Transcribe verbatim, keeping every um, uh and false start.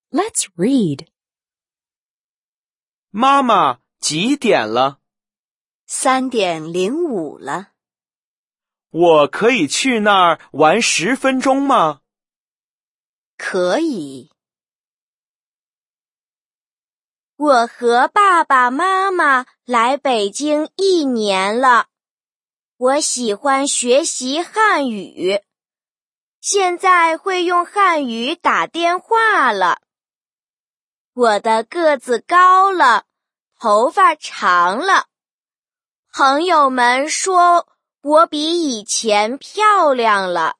Let's read. 妈妈，几点了？ 三点零五了。 我可以去那儿玩十分钟吗？ 可以。我和爸爸妈妈来北京一年了，我喜欢学习汉语，现在会用汉语打电话了。我的个子高了，头发长了，朋友们说我比以前漂亮了。